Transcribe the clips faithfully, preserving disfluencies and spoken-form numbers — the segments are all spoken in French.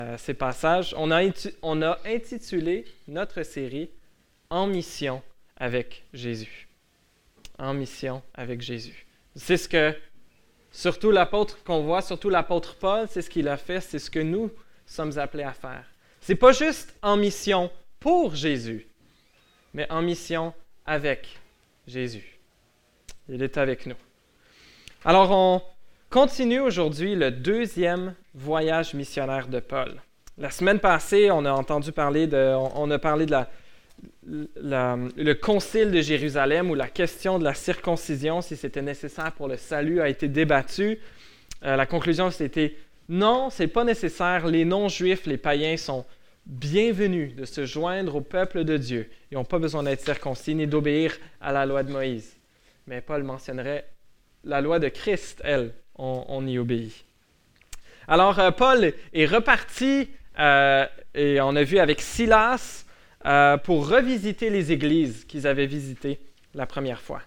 euh, ces passages. On a, intu- on a intitulé notre série « En mission avec Jésus ». En mission avec Jésus. C'est ce que, surtout l'apôtre qu'on voit, surtout l'apôtre Paul, c'est ce qu'il a fait, c'est ce que nous sommes appelés à faire. C'est pas juste en mission pour Jésus, mais en mission avec Jésus. Il est avec nous. Alors, on continue aujourd'hui le deuxième voyage missionnaire de Paul. La semaine passée, on a entendu parler de, on, on a parlé de la, la, le concile de Jérusalem où la question de la circoncision, si c'était nécessaire pour le salut, a été débattue. Euh, la conclusion, c'était non, c'est pas nécessaire. Les non-juifs, les païens sont bienvenus de se joindre au peuple de Dieu. Ils n'ont pas besoin d'être circoncis ni d'obéir à la loi de Moïse. Mais Paul mentionnerait la loi de Christ, elle, on, on y obéit. Alors, euh, Paul est reparti, euh, et on a vu avec Silas, euh, pour revisiter les églises qu'ils avaient visitées la première fois.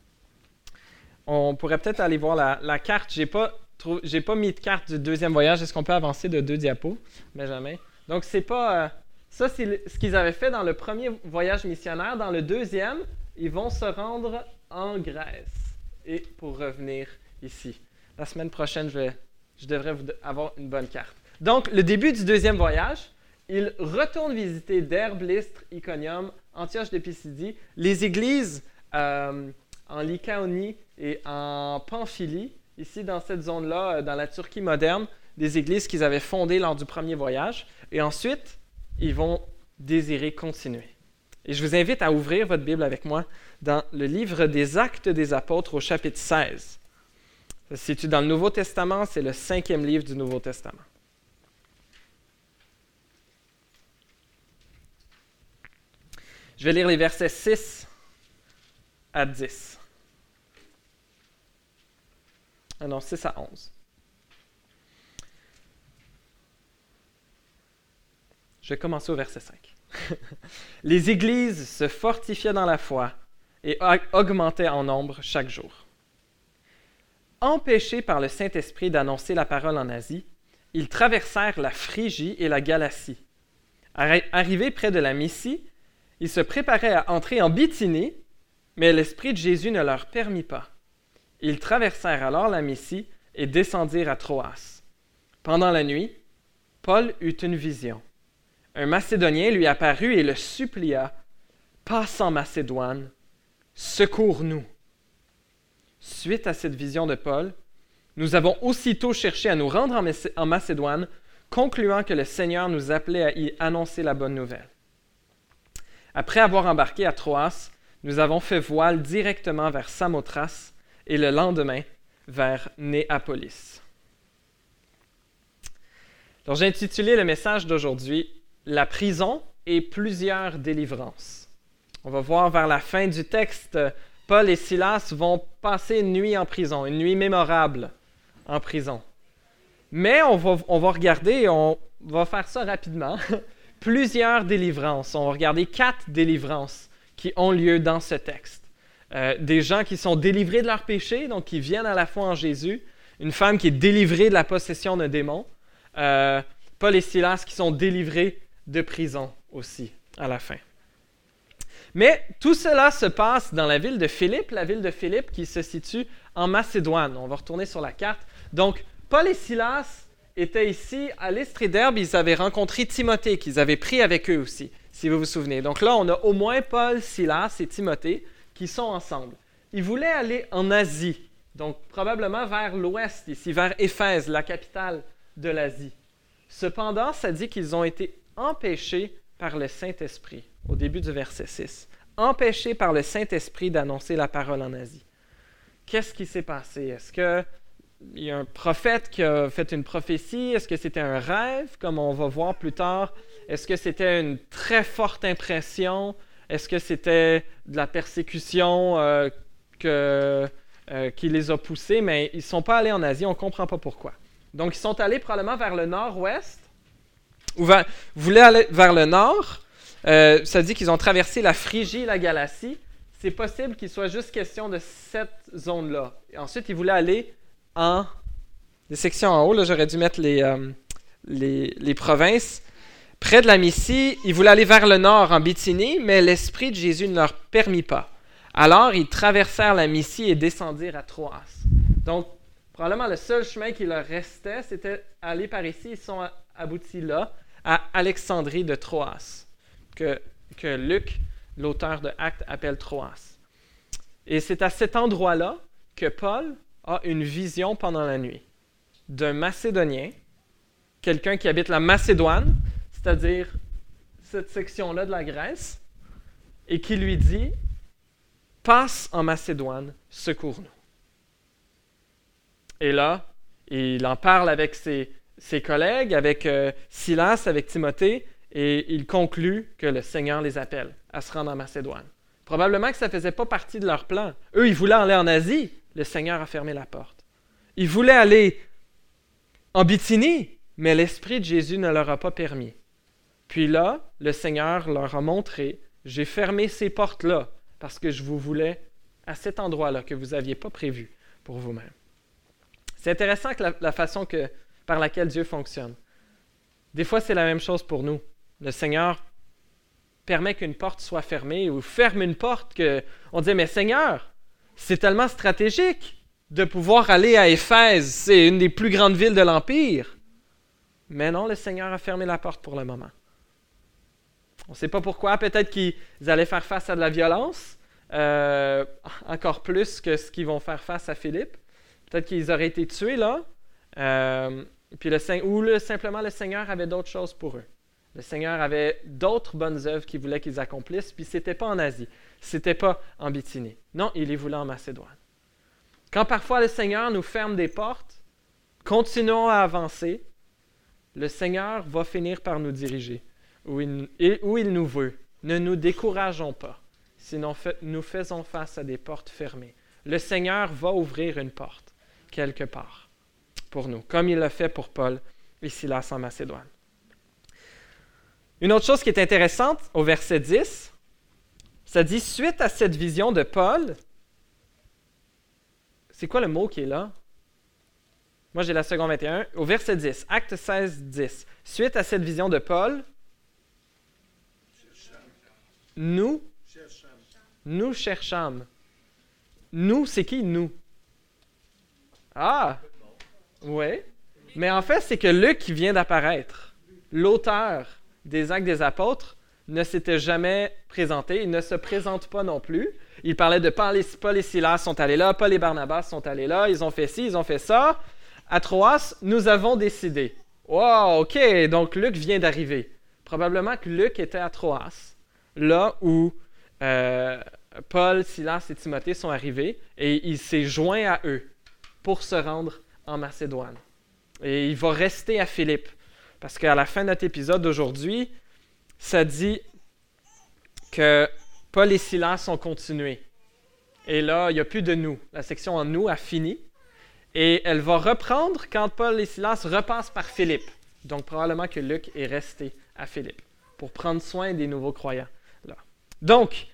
On pourrait peut-être aller voir la, la carte. Je n'ai pas, trou- j'ai pas mis de carte du deuxième voyage. Est-ce qu'on peut avancer de deux diapos? Benjamin. Donc, c'est pas... Euh, ça, c'est le, ce qu'ils avaient fait dans le premier voyage missionnaire. Dans le deuxième, ils vont se rendre en Grèce et pour revenir ici. La semaine prochaine, je, vais, je devrais vous avoir une bonne carte. Donc, le début du deuxième voyage, ils retournent visiter Derbe, Lystre, Iconium, Antioche de Pisidie, les églises euh, en Lycaonie et en Pamphylie, ici dans cette zone-là, dans la Turquie moderne, des églises qu'ils avaient fondées lors du premier voyage. Et ensuite, ils vont désirer continuer. Et je vous invite à ouvrir votre Bible avec moi dans le livre des Actes des Apôtres au chapitre seize. Ça se situe dans le Nouveau Testament, c'est le cinquième livre du Nouveau Testament. Je vais lire les versets six à dix. Ah non, six à onze. Je vais commencer au verset cinq. Les églises se fortifiaient dans la foi et augmentaient en nombre chaque jour. Empêchés par le Saint-Esprit d'annoncer la parole en Asie, ils traversèrent la Phrygie et la Galatie. Arri- Arrivés près de la Mysie, ils se préparaient à entrer en Bithynie, mais l'Esprit de Jésus ne leur permit pas. Ils traversèrent alors la Mysie et descendirent à Troas. Pendant la nuit, Paul eut une vision. Un Macédonien lui apparut et le supplia, « Passe en Macédoine, secours-nous. » Suite à cette vision de Paul, nous avons aussitôt cherché à nous rendre en, Macé- en Macédoine, concluant que le Seigneur nous appelait à y annoncer la bonne nouvelle. Après avoir embarqué à Troas, nous avons fait voile directement vers Samothrace et le lendemain vers Néapolis. Donc, j'ai intitulé le message d'aujourd'hui « La prison et plusieurs délivrances ». On va voir vers la fin du texte, Paul et Silas vont passer une nuit en prison, une nuit mémorable en prison. Mais on va, on va regarder, on va faire ça rapidement, plusieurs délivrances. On va regarder quatre délivrances qui ont lieu dans ce texte. Euh, des gens qui sont délivrés de leurs péchés, donc qui viennent à la foi en Jésus. Une femme qui est délivrée de la possession d'un démon. Euh, Paul et Silas qui sont délivrés de prison aussi, à la fin. Mais tout cela se passe dans la ville de Philippe, la ville de Philippe qui se situe en Macédoine. On va retourner sur la carte. Donc, Paul et Silas étaient ici à Lystre et Derbe. Ils avaient rencontré Timothée, qu'ils avaient pris avec eux aussi, si vous vous souvenez. Donc là, on a au moins Paul, Silas et Timothée qui sont ensemble. Ils voulaient aller en Asie, donc probablement vers l'ouest ici, vers Éphèse, la capitale de l'Asie. Cependant, ça dit qu'ils ont été empêchés par le Saint-Esprit, au début du verset six. Empêchés par le Saint-Esprit d'annoncer la parole en Asie. Qu'est-ce qui s'est passé? Est-ce qu'il y a un prophète qui a fait une prophétie? Est-ce que c'était un rêve, comme on va voir plus tard? Est-ce que c'était une très forte impression? Est-ce que c'était de la persécution euh, que, euh, qui les a poussés? Mais ils ne sont pas allés en Asie, on ne comprend pas pourquoi. Donc, ils sont allés probablement vers le nord-ouest, ou vers, voulaient aller vers le nord. Euh, ça dit qu'ils ont traversé la Phrygie et la Galatie. C'est possible qu'il soit juste question de cette zone-là. Et ensuite, ils voulaient aller en... Des sections en haut, là, j'aurais dû mettre les, euh, les, les provinces. Près de la Mysie, ils voulaient aller vers le nord, en Bithynie, mais l'Esprit de Jésus ne leur permit pas. Alors, ils traversèrent la Mysie et descendirent à Troas. Donc, probablement le seul chemin qui leur restait, c'était aller par ici. Ils sont aboutis là, à Alexandrie de Troas, que, que Luc, l'auteur de Actes, appelle Troas. Et c'est à cet endroit-là que Paul a une vision pendant la nuit d'un Macédonien, quelqu'un qui habite la Macédoine, c'est-à-dire cette section-là de la Grèce, et qui lui dit « Passe en Macédoine, secours-nous ». Et là, il en parle avec ses, ses collègues, avec euh, Silas, avec Timothée, et il conclut que le Seigneur les appelle à se rendre en Macédoine. Probablement que ça ne faisait pas partie de leur plan. Eux, ils voulaient aller en Asie, le Seigneur a fermé la porte. Ils voulaient aller en Bithynie, mais l'Esprit de Jésus ne leur a pas permis. Puis là, le Seigneur leur a montré, j'ai fermé ces portes-là parce que je vous voulais à cet endroit-là que vous n'aviez pas prévu pour vous-même. C'est intéressant que la, la façon que, par laquelle Dieu fonctionne. Des fois, c'est la même chose pour nous. Le Seigneur permet qu'une porte soit fermée ou ferme une porte que on dit, mais Seigneur, c'est tellement stratégique de pouvoir aller à Éphèse, c'est une des plus grandes villes de l'Empire. Mais non, le Seigneur a fermé la porte pour le moment. On ne sait pas pourquoi. Peut-être qu'ils allaient faire face à de la violence, euh, encore plus que ce qu'ils vont faire face à Philippe. Peut-être qu'ils auraient été tués là. Euh, puis le, ou le, simplement le Seigneur avait d'autres choses pour eux. Le Seigneur avait d'autres bonnes œuvres qu'il voulait qu'ils accomplissent. Puis ce n'était pas en Asie. Ce n'était pas en Bithynie. Non, il les voulait en Macédoine. Quand parfois le Seigneur nous ferme des portes, continuons à avancer. Le Seigneur va finir par nous diriger. Où il, où il nous veut. Ne nous décourageons pas, sinon fait, nous faisons face à des portes fermées. Le Seigneur va ouvrir une porte, quelque part, pour nous, comme il l'a fait pour Paul et Silas en Macédoine. Une autre chose qui est intéressante, au verset dix, ça dit, suite à cette vision de Paul, c'est quoi le mot qui est là? Moi, j'ai la seconde vingt et un. Au verset dix, Acte seize, dix. Suite à cette vision de Paul, Nous, nous cherchâmes. Nous, c'est qui nous? Ah, oui. Mais en fait, c'est que Luc qui vient d'apparaître, l'auteur des Actes des Apôtres, ne s'était jamais présenté. Il ne se présente pas non plus. Il parlait de Paul et, Paul et Silas sont allés là, Paul et Barnabas sont allés là, ils ont fait ci, ils ont fait ça. À Troas, nous avons décidé. Wow, OK, donc Luc vient d'arriver. Probablement que Luc était à Troas. Là où euh, Paul, Silas et Timothée sont arrivés, et il s'est joint à eux pour se rendre en Macédoine. Et il va rester à Philippe, parce qu'à la fin de notre épisode d'aujourd'hui, ça dit que Paul et Silas ont continué. Et là, il n'y a plus de nous. La section en nous a fini, et elle va reprendre quand Paul et Silas repassent par Philippe. Donc probablement que Luc est resté à Philippe pour prendre soin des nouveaux croyants. Là. Donc,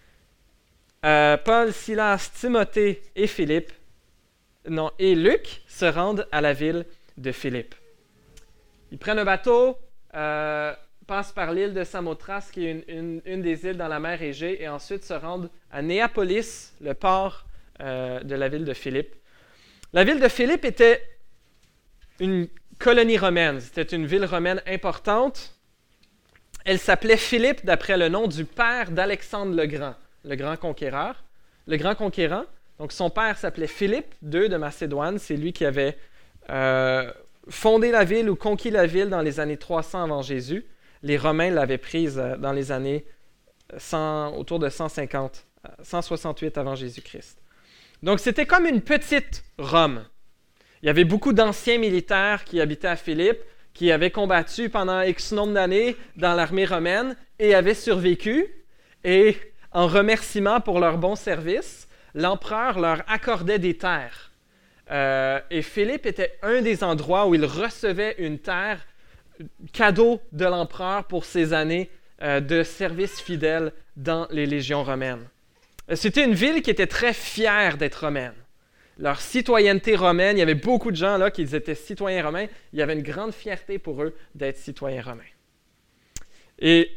euh, Paul, Silas, Timothée et Philippe, non, et Luc se rendent à la ville de Philippe. Ils prennent un bateau, euh, passent par l'île de Samothrace, qui est une, une, une des îles dans la mer Égée, et ensuite se rendent à Néapolis, le port euh, de la ville de Philippe. La ville de Philippe était une colonie romaine, c'était une ville romaine importante. Elle s'appelait Philippe d'après le nom du père d'Alexandre le Grand, le grand conquérant. Le grand conquérant. Donc son père s'appelait Philippe deux de Macédoine. C'est lui qui avait euh, fondé la ville ou conquis la ville dans les années trois cents avant Jésus. Les Romains l'avaient prise dans les années cent, autour de cent cinquante, cent soixante-huit avant Jésus-Christ. Donc c'était comme une petite Rome. Il y avait beaucoup d'anciens militaires qui habitaient à Philippe, qui avaient combattu pendant X nombre d'années dans l'armée romaine et avaient survécu. Et en remerciement pour leur bon service, l'empereur leur accordait des terres. Euh, et Philippe était un des endroits où il recevait une terre cadeau de l'empereur pour ses années euh, de service fidèle dans les légions romaines. C'était une ville qui était très fière d'être romaine. leur citoyenneté romaine. Il y avait beaucoup de gens là qui étaient citoyens romains. Il y avait une grande fierté pour eux d'être citoyens romains. Et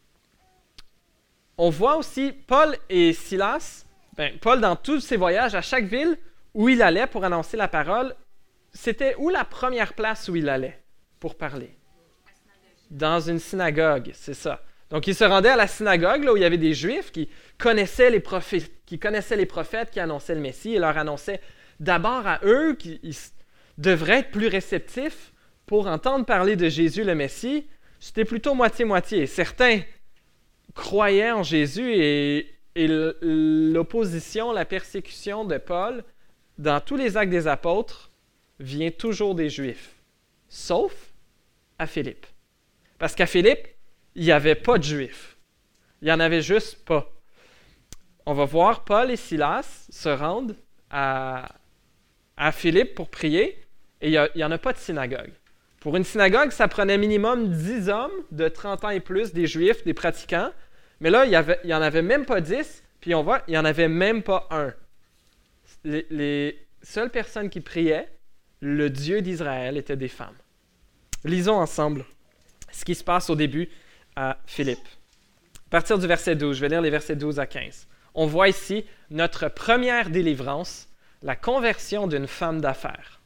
on voit aussi Paul et Silas, ben, Paul dans tous ses voyages, à chaque ville où il allait pour annoncer la parole, c'était où la première place où il allait pour parler? Dans une synagogue, c'est ça. Donc, il se rendait à la synagogue, là où il y avait des Juifs qui connaissaient les prophètes, qui connaissaient les prophètes qui annonçaient le Messie et leur annonçaient d'abord à eux qu'ils devraient être plus réceptifs pour entendre parler de Jésus le Messie. C'était plutôt moitié-moitié. Certains croyaient en Jésus et, et l'opposition, la persécution de Paul, dans tous les actes des apôtres, vient toujours des Juifs, sauf à Philippe. Parce qu'à Philippe, il n'y avait pas de Juifs. Il n'y en avait juste pas. On va voir Paul et Silas se rendre à, à Philippe pour prier et il n'y en a pas de synagogue. Pour une synagogue, ça prenait minimum dix hommes de trente ans et plus, des Juifs, des pratiquants. Mais là, il n'y en avait même pas dix, puis on voit, il n'y en avait même pas un. Les, les seules personnes qui priaient, le Dieu d'Israël, étaient des femmes. Lisons ensemble ce qui se passe au début à Philippe. À partir du verset douze, je vais lire les versets douze à quinze. On voit ici notre première délivrance, la conversion d'une femme d'affaires.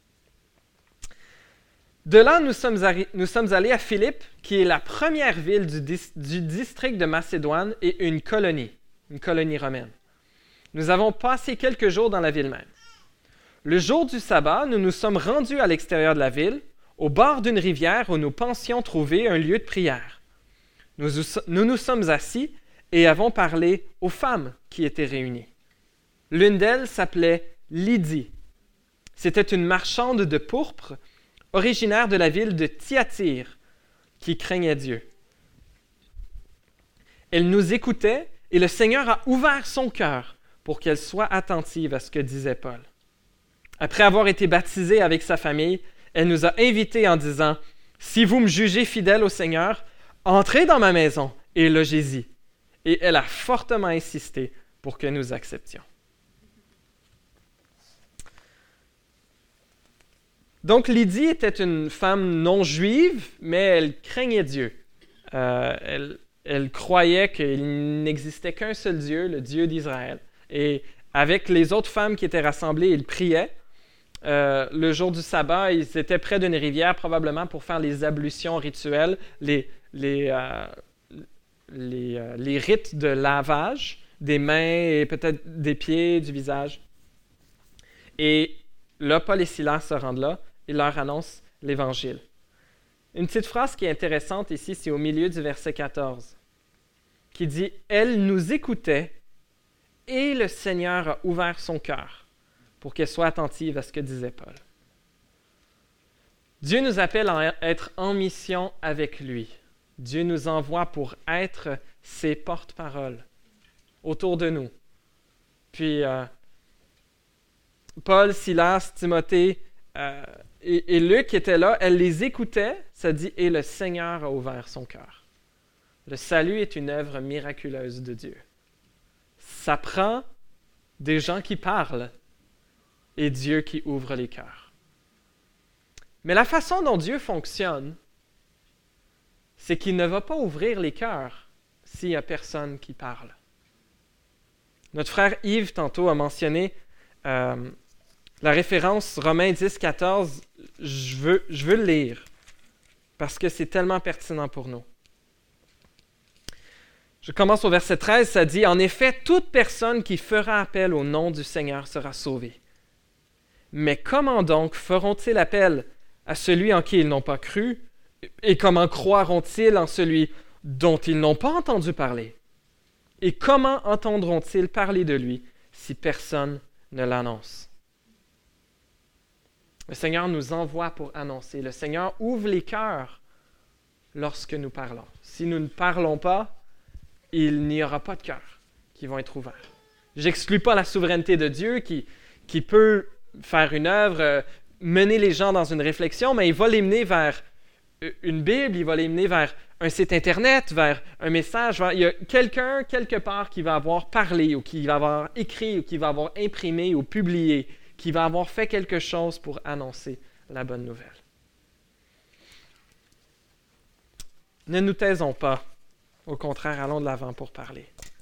De là, nous sommes, arri- nous sommes allés à Philippe, qui est la première ville du, dis- du district de Macédoine et une colonie, une colonie romaine. Nous avons passé quelques jours dans la ville même. Le jour du sabbat, nous nous sommes rendus à l'extérieur de la ville, au bord d'une rivière où nous pensions trouver un lieu de prière. Nous nous, nous sommes assis et avons parlé aux femmes qui étaient réunies. L'une d'elles s'appelait Lydie. C'était une marchande de pourpre, originaire de la ville de Thyatire, qui craignait Dieu. Elle nous écoutait et le Seigneur a ouvert son cœur pour qu'elle soit attentive à ce que disait Paul. Après avoir été baptisée avec sa famille, elle nous a invités en disant « Si vous me jugez fidèle au Seigneur, entrez dans ma maison et logez-y. » Et elle a fortement insisté pour que nous acceptions. Donc, Lydie était une femme non juive, mais elle craignait Dieu. Euh, elle, elle croyait qu'il n'existait qu'un seul Dieu, le Dieu d'Israël. Et avec les autres femmes qui étaient rassemblées, ils priaient. Euh, le jour du sabbat, ils étaient près d'une rivière, probablement pour faire les ablutions rituelles, les, les, euh, les, euh, les rites de lavage des mains et peut-être des pieds, du visage. Et là, Paul et Silas se rendent là et leur annoncent l'Évangile. Une petite phrase qui est intéressante ici, c'est au milieu du verset quatorze, qui dit « Elle nous écoutait et le Seigneur a ouvert son cœur pour qu'elle soit attentive à ce que disait Paul. » Dieu nous appelle à être en mission avec lui. Dieu nous envoie pour être ses porte-paroles autour de nous. Puis, euh, Paul, Silas, Timothée euh, et, et Luc étaient là. Elle les écoutait, ça dit « Et le Seigneur a ouvert son cœur ». Le salut est une œuvre miraculeuse de Dieu. Ça prend des gens qui parlent et Dieu qui ouvre les cœurs. Mais la façon dont Dieu fonctionne, c'est qu'il ne va pas ouvrir les cœurs s'il n'y a personne qui parle. Notre frère Yves, tantôt, a mentionné euh, la référence Romains dix, quatorze. Je veux, je veux le lire parce que c'est tellement pertinent pour nous. Je commence au verset treize, ça dit « En effet, toute personne qui fera appel au nom du Seigneur sera sauvée. Mais comment donc feront-ils appel à celui en qui ils n'ont pas cru? Et comment croiront-ils en celui dont ils n'ont pas entendu parler? Et comment entendront-ils parler de lui si personne ne l'annonce? » Le Seigneur nous envoie pour annoncer. Le Seigneur ouvre les cœurs lorsque nous parlons. Si nous ne parlons pas, il n'y aura pas de cœurs qui vont être ouverts. Je n'exclus pas la souveraineté de Dieu qui, qui peut faire une œuvre, euh, mener les gens dans une réflexion, mais il va les mener vers une Bible, il va les mener vers un site Internet, vers un message, vers, il y a quelqu'un quelque part qui va avoir parlé ou qui va avoir écrit ou qui va avoir imprimé ou publié, qui va avoir fait quelque chose pour annoncer la bonne nouvelle. Ne nous taisons pas. Au contraire, allons de l'avant pour parler.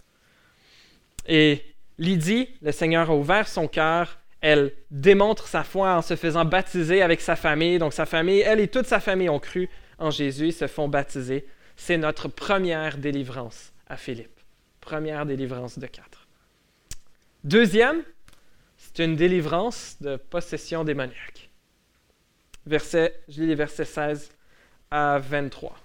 Et Lydie, le Seigneur a ouvert son cœur. Elle démontre sa foi en se faisant baptiser avec sa famille. Donc sa famille, elle et toute sa famille ont cru en Jésus, ils se font baptiser. C'est notre première délivrance à Philippe. Première délivrance de quatre. Deuxième, c'est une délivrance de possession démoniaque. Verset, je lis les versets seize à vingt-trois.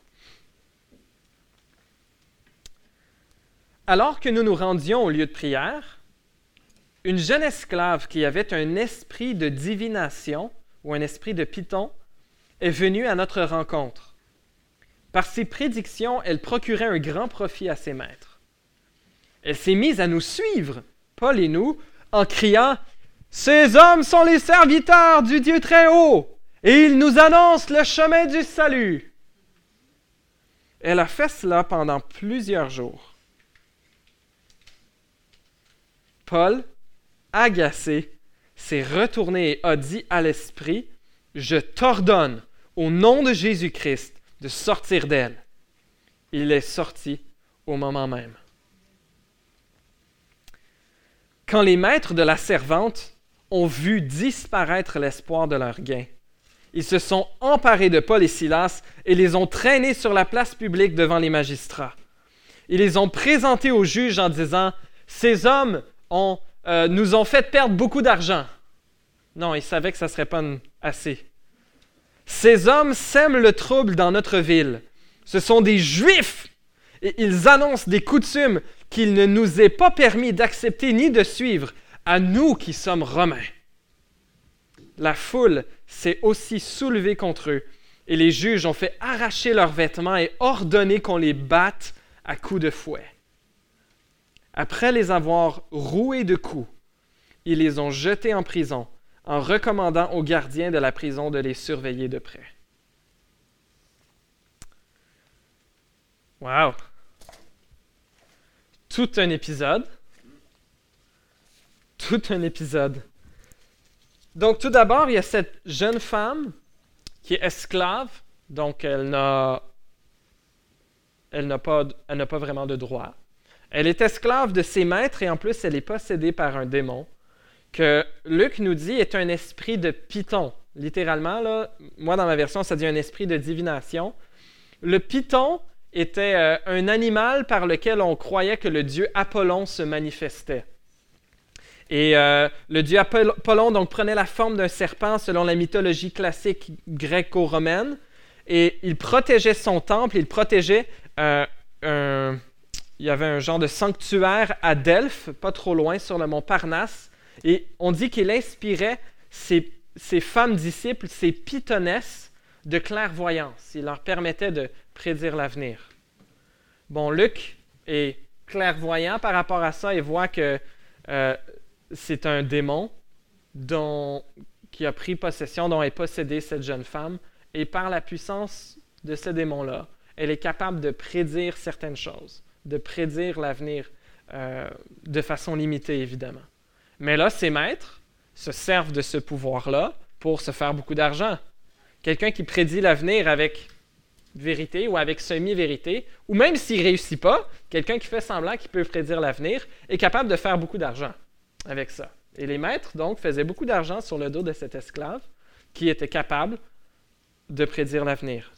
Alors que nous nous rendions au lieu de prière, une jeune esclave qui avait un esprit de divination ou un esprit de python est venue à notre rencontre. Par ses prédictions, elle procurait un grand profit à ses maîtres. Elle s'est mise à nous suivre, Paul et nous, en criant « Ces hommes sont les serviteurs du Dieu très haut, et ils nous annoncent le chemin du salut. » Elle a fait cela pendant plusieurs jours. Paul, agacé, s'est retourné et a dit à l'esprit, « Je t'ordonne, au nom de Jésus-Christ, de sortir d'elle. » Il est sorti au moment même. Quand les maîtres de la servante ont vu disparaître l'espoir de leur gain, ils se sont emparés de Paul et Silas et les ont traînés sur la place publique devant les magistrats. Ils les ont présentés au juge en disant, « Ces hommes ont, euh, nous ont fait perdre beaucoup d'argent. » Non, ils savaient que ça ne serait pas assez. « Ces hommes sèment le trouble dans notre ville. Ce sont des Juifs et ils annoncent des coutumes qu'il ne nous est pas permis d'accepter ni de suivre, à nous qui sommes Romains. » La foule s'est aussi soulevée contre eux et les juges ont fait arracher leurs vêtements et ordonné qu'on les batte à coups de fouet. Après les avoir roués de coups, ils les ont jetés en prison en recommandant aux gardiens de la prison de les surveiller de près. Wow! Tout un épisode. Tout un épisode. Donc, tout d'abord, il y a cette jeune femme qui est esclave, donc elle n'a, elle n'a pas, elle n'a pas vraiment de droit. Elle est esclave de ses maîtres et en plus, elle est possédée par un démon que Luc nous dit est un esprit de python. Littéralement, là, moi, dans ma version, ça dit un esprit de divination. Le python était euh, un animal par lequel on croyait que le dieu Apollon se manifestait. Et euh, le dieu Apollon donc, prenait la forme d'un serpent selon la mythologie classique gréco-romaine et il protégeait son temple, il protégeait euh, un... Il y avait un genre de sanctuaire à Delphes, pas trop loin, sur le mont Parnasse. Et on dit qu'il inspirait ses, ses femmes disciples, ses pythonesses, de clairvoyance. Il leur permettait de prédire l'avenir. Bon, Luc est clairvoyant par rapport à ça et voit que euh, c'est un démon dont, qui a pris possession, dont est possédée cette jeune femme. Et par la puissance de ce démon-là, elle est capable de prédire certaines choses, de prédire l'avenir euh, de façon limitée, évidemment. Mais là, ses maîtres se servent de ce pouvoir-là pour se faire beaucoup d'argent. Quelqu'un qui prédit l'avenir avec vérité ou avec semi-vérité, ou même s'il ne réussit pas, quelqu'un qui fait semblant qu'il peut prédire l'avenir est capable de faire beaucoup d'argent avec ça. Et les maîtres, donc, faisaient beaucoup d'argent sur le dos de cet esclave qui était capable de prédire l'avenir.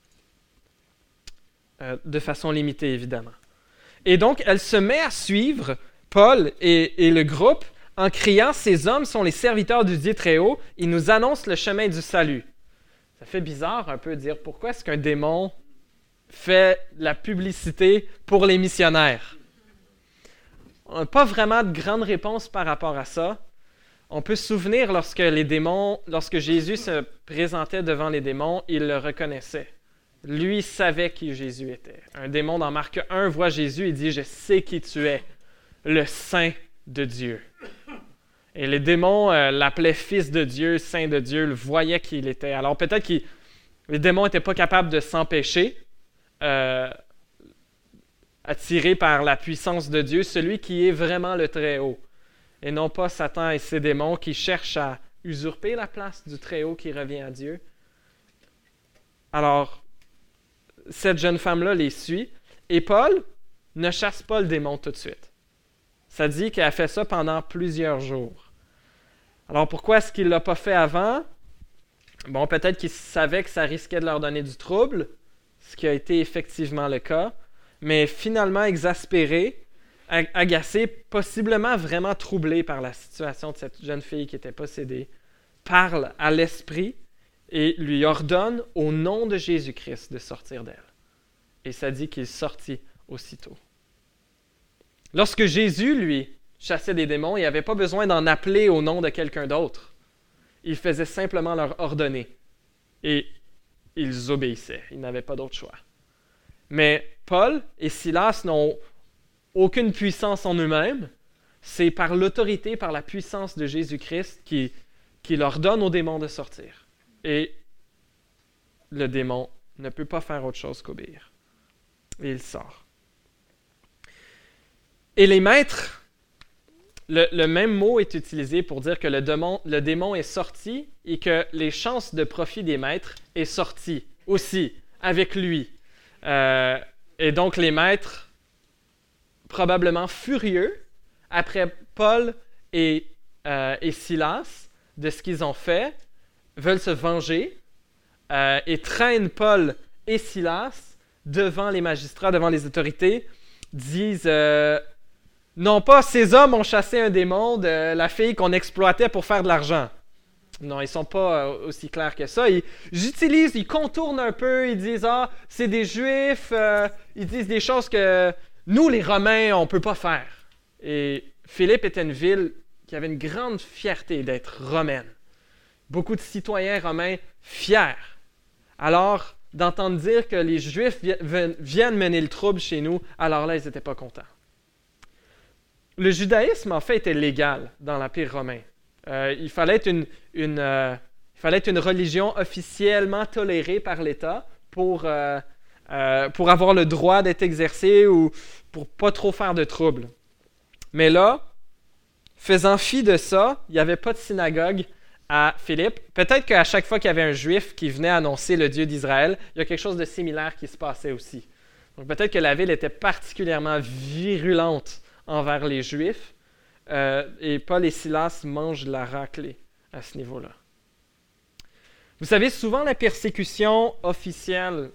Euh, de façon limitée, évidemment. Et donc, elle se met à suivre Paul et, et le groupe en criant « Ces hommes sont les serviteurs du Dieu très haut, ils nous annoncent le chemin du salut. » Ça fait bizarre un peu de dire pourquoi est-ce qu'un démon fait la publicité pour les missionnaires. On n'a pas vraiment de grande réponse par rapport à ça. On peut se souvenir lorsque les démons, lorsque Jésus se présentait devant les démons, il le reconnaissait. Lui savait qui Jésus était. Un démon dans Marc un voit Jésus et dit « Je sais qui tu es, le Saint de Dieu. » Et les démons euh, l'appelaient Fils de Dieu, Saint de Dieu, le voyaient qui il était. Alors peut-être que les démons n'étaient pas capables de s'empêcher euh, attiré par la puissance de Dieu, celui qui est vraiment le Très-Haut, et non pas Satan et ses démons qui cherchent à usurper la place du Très-Haut qui revient à Dieu. Alors, cette jeune femme-là les suit, et Paul ne chasse pas le démon tout de suite. Ça dit qu'elle a fait ça pendant plusieurs jours. Alors, pourquoi est-ce qu'il ne l'a pas fait avant? Bon, peut-être qu'il savait que ça risquait de leur donner du trouble, ce qui a été effectivement le cas, mais finalement exaspéré, agacé, possiblement vraiment troublé par la situation de cette jeune fille qui était possédée, parle à l'esprit et lui ordonne au nom de Jésus-Christ de sortir d'elle. Et ça dit qu'il sortit aussitôt. Lorsque Jésus, lui, chassait des démons, il n'avait pas besoin d'en appeler au nom de quelqu'un d'autre. Il faisait simplement leur ordonner. Et ils obéissaient. Ils n'avaient pas d'autre choix. Mais Paul et Silas n'ont aucune puissance en eux-mêmes. C'est par l'autorité, par la puissance de Jésus-Christ qui, qui leur donne aux démons de sortir. Et le démon ne peut pas faire autre chose qu'obéir. Et il sort. Et les maîtres, le, le même mot est utilisé pour dire que le démon, le démon est sorti et que les chances de profit des maîtres est sorti aussi avec lui. Euh, et donc les maîtres, probablement furieux, après Paul et, euh, et Silas, de ce qu'ils ont fait, veulent se venger euh, et traînent Paul et Silas devant les magistrats, devant les autorités, disent euh, non pas ces hommes ont chassé un démon de la fille qu'on exploitait pour faire de l'argent. Non, ils ne sont pas euh, aussi clairs que ça. Ils utilisent, ils contournent un peu, ils disent ah, c'est des Juifs, euh, ils disent des choses que nous, les Romains, on ne peut pas faire. Et Philippe était une ville qui avait une grande fierté d'être romaine. Beaucoup de citoyens romains fiers. Alors, d'entendre dire que les Juifs viennent mener le trouble chez nous, alors là, ils n'étaient pas contents. Le judaïsme, en fait, était légal dans l'Empire romain. Euh, il, fallait être une, une, euh, il fallait être une religion officiellement tolérée par l'État pour, euh, euh, pour avoir le droit d'être exercé ou pour pas trop faire de trouble. Mais là, faisant fi de ça, il n'y avait pas de synagogue à Philippe. Peut-être qu'à chaque fois qu'il y avait un Juif qui venait annoncer le Dieu d'Israël, il y a quelque chose de similaire qui se passait aussi. Donc peut-être que la ville était particulièrement virulente envers les Juifs, euh, et Paul et Silas mangent la raclée à ce niveau-là. Vous savez, souvent la persécution officielle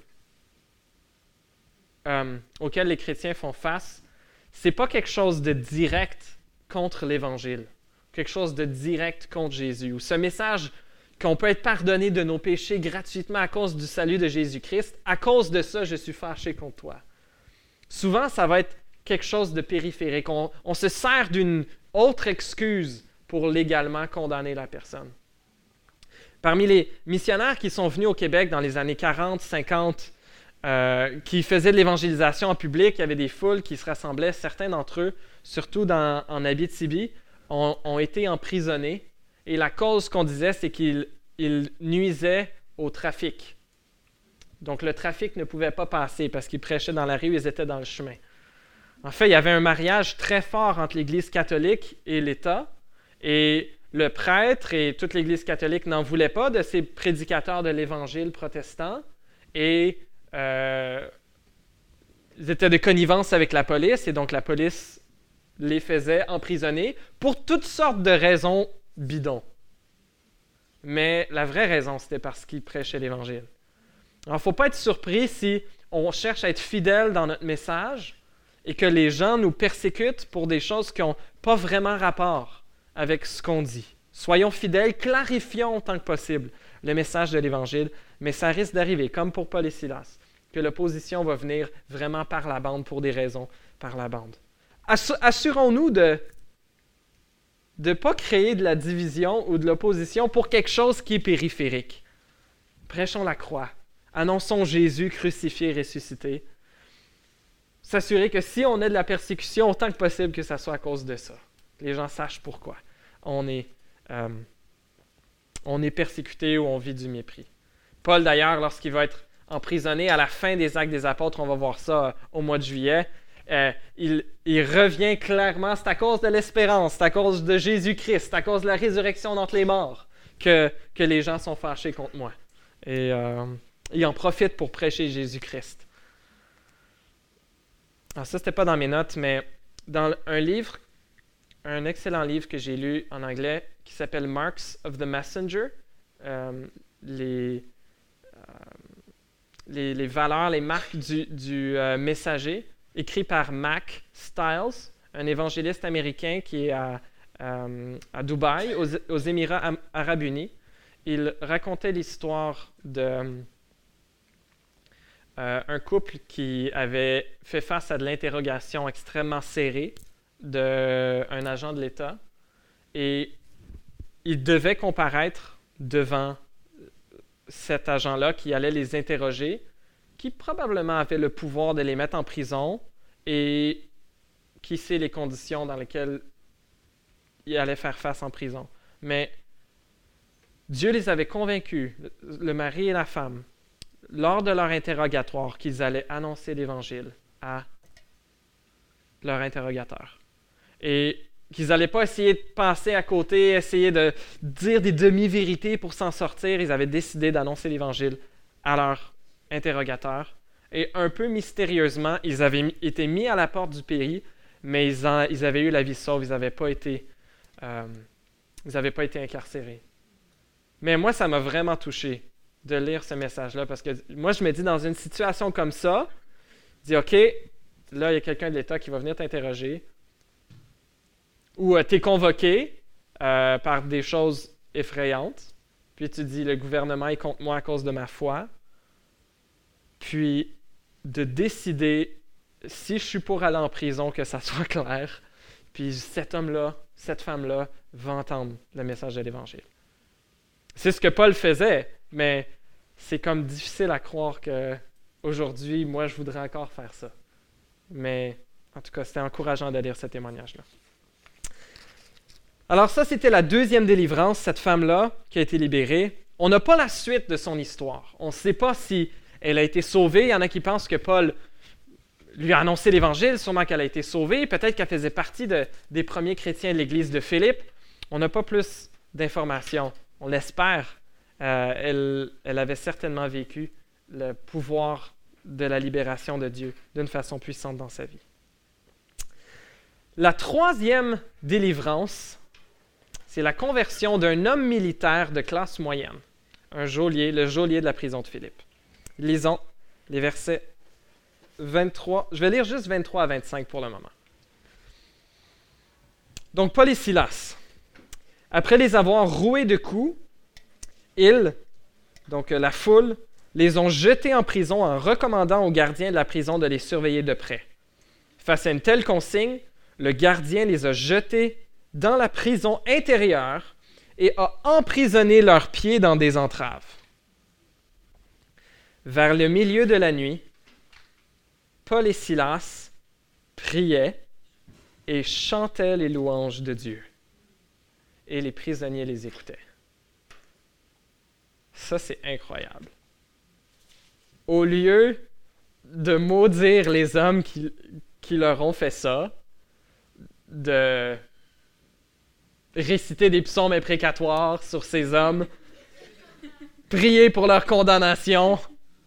euh, auquel les chrétiens font face, c'est pas quelque chose de direct contre l'Évangile, quelque chose de direct contre Jésus, ou ce message qu'on peut être pardonné de nos péchés gratuitement à cause du salut de Jésus-Christ, à cause de ça, je suis fâché contre toi. Souvent, ça va être quelque chose de périphérique. On, on se sert d'une autre excuse pour légalement condamner la personne. Parmi les missionnaires qui sont venus au Québec dans les années quarante, cinquante, euh, qui faisaient de l'évangélisation en public, il y avait des foules qui se rassemblaient. Certains d'entre eux, surtout dans, en Abitibi, ont, ont été emprisonnés. Et la cause qu'on disait, c'est qu'ils ils nuisaient au trafic. Donc le trafic ne pouvait pas passer parce qu'ils prêchaient dans la rue, ils étaient dans le chemin. En fait, il y avait un mariage très fort entre l'Église catholique et l'État. Et le prêtre et toute l'Église catholique n'en voulaient pas de ces prédicateurs de l'Évangile protestant. Et euh, ils étaient de connivence avec la police. Et donc la police les faisait emprisonner pour toutes sortes de raisons bidons. Mais la vraie raison, c'était parce qu'ils prêchaient l'Évangile. Alors, il ne faut pas être surpris si on cherche à être fidèle dans notre message et que les gens nous persécutent pour des choses qui n'ont pas vraiment rapport avec ce qu'on dit. Soyons fidèles, clarifions autant que possible le message de l'Évangile, mais ça risque d'arriver, comme pour Paul et Silas, que l'opposition va venir vraiment par la bande pour des raisons par la bande. Assurons-nous de ne pas créer de la division ou de l'opposition pour quelque chose qui est périphérique. Prêchons la croix. Annonçons Jésus crucifié et ressuscité. S'assurer que si on a de la persécution, autant que possible que ça soit à cause de ça. Que les gens sachent pourquoi on est, euh, on est persécuté ou on vit du mépris. Paul, d'ailleurs, lorsqu'il va être emprisonné à la fin des Actes des Apôtres. On va voir ça euh, au mois de juillet. Euh, il, il revient clairement, c'est à cause de l'espérance, c'est à cause de Jésus-Christ, c'est à cause de la résurrection d'entre les morts que, que les gens sont fâchés contre moi. Et euh, il en profite pour prêcher Jésus-Christ. Alors ça, c'était pas dans mes notes, mais dans un livre, un excellent livre que j'ai lu en anglais qui s'appelle Marks of the Messenger, euh, les, euh, les, les valeurs, les marques du, du euh, messager, écrit par Mac Stiles, un évangéliste américain qui est à, euh, à Dubaï, aux, aux Émirats arabes unis. Il racontait l'histoire de euh, un couple qui avait fait face à de l'interrogation extrêmement serrée d'un agent de l'État et il devait comparaître devant cet agent-là qui allait les interroger, qui probablement avait le pouvoir de les mettre en prison et qui sait les conditions dans lesquelles il allait faire face en prison. Mais Dieu les avait convaincus, le mari et la femme, lors de leur interrogatoire, qu'ils allaient annoncer l'Évangile à leur interrogateur. Et qu'ils n'allaient pas essayer de passer à côté, essayer de dire des demi-vérités pour s'en sortir. Ils avaient décidé d'annoncer l'Évangile à leur interrogateur. Et un peu mystérieusement, ils avaient été mis à la porte du pays, mais ils, en, ils avaient eu la vie sauve, ils n'avaient pas été, euh, ils n'avaient pas été incarcérés. Mais moi, ça m'a vraiment touché de lire ce message-là, parce que moi, je me dis, dans une situation comme ça, je dis, OK, là, il y a quelqu'un de l'État qui va venir t'interroger, ou euh, tu es convoqué euh, par des choses effrayantes, puis tu dis, le gouvernement est contre moi à cause de ma foi, puis de décider, si je suis pour aller en prison, que ça soit clair, puis cet homme-là, cette femme-là, va entendre le message de l'Évangile. C'est ce que Paul faisait, mais c'est comme difficile à croire qu'aujourd'hui, moi, je voudrais encore faire ça. Mais en tout cas, c'était encourageant de lire ce témoignage-là. Alors ça, c'était la deuxième délivrance, cette femme-là qui a été libérée. On n'a pas la suite de son histoire. On ne sait pas si elle a été sauvée. Il y en a qui pensent que Paul lui a annoncé l'Évangile, sûrement qu'elle a été sauvée. Peut-être qu'elle faisait partie de, des premiers chrétiens de l'Église de Philippe. On n'a pas plus d'informations. On l'espère. Euh, elle, elle avait certainement vécu le pouvoir de la libération de Dieu d'une façon puissante dans sa vie. La troisième délivrance, c'est la conversion d'un homme militaire de classe moyenne, un geôlier, le geôlier de la prison de Philippe. Lisons les versets vingt-trois. Je vais lire juste vingt-trois à vingt-cinq pour le moment. Donc, Paul et Silas, après les avoir roués de coups, ils, donc la foule, les ont jetés en prison en recommandant au gardien de la prison de les surveiller de près. Face à une telle consigne, le gardien les a jetés dans la prison intérieure et a emprisonné leurs pieds dans des entraves. Vers le milieu de la nuit, Paul et Silas priaient et chantaient les louanges de Dieu. Et les prisonniers les écoutaient. Ça, c'est incroyable. Au lieu de maudire les hommes qui, qui leur ont fait ça, de réciter des psaumes imprécatoires sur ces hommes, prier pour leur condamnation,